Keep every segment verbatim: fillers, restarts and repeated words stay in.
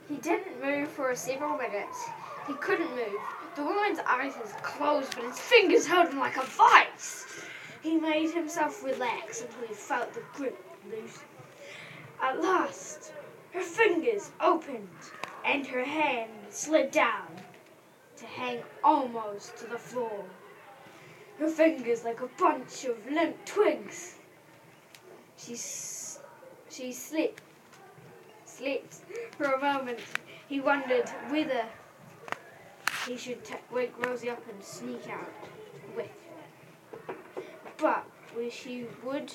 He didn't move for several minutes. He couldn't move. The woman's eyes was closed, but his fingers held him like a vice. He made himself relax until he felt the grip loosen. At last, her fingers opened, and her hand slid down to hang almost to the floor. Her fingers like a bunch of limp twigs. She she slipped, slept for a moment. He wondered whether he should t- wake Rosie up and sneak out with her. But where she would,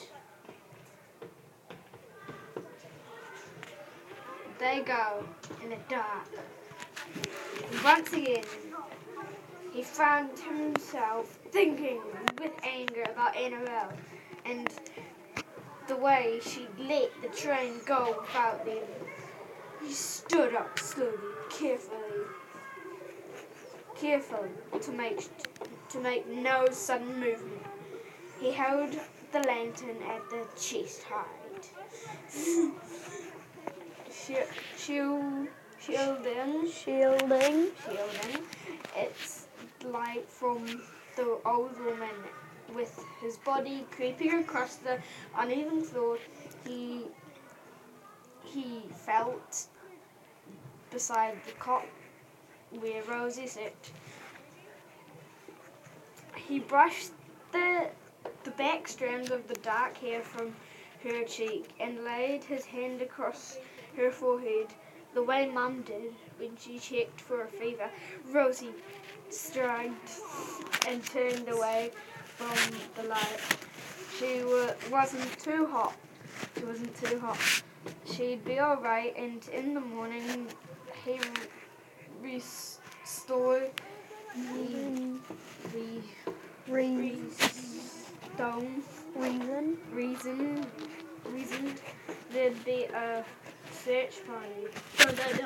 they go in the dark. And once again, he found himself thinking with anger about Annabelle and the way she let the train go without them. He stood up slowly, carefully, careful to make to make no sudden movement. He held the lantern at the chest height. Shield, shield, shielding, Shielding. shielding. It's light from the old woman with his body creeping across the uneven floor. He he felt beside the cot where Rosie sat. He brushed the the back strands of the dark hair from her cheek and laid his hand across her forehead, the way Mum did when she checked for a fever. Rosie shrugged and turned away from the light. She wa- wasn't too hot. She wasn't too hot. She'd be all right, and in the morning he restored the the Re- stone reason. reason reason there'd be a search party. So that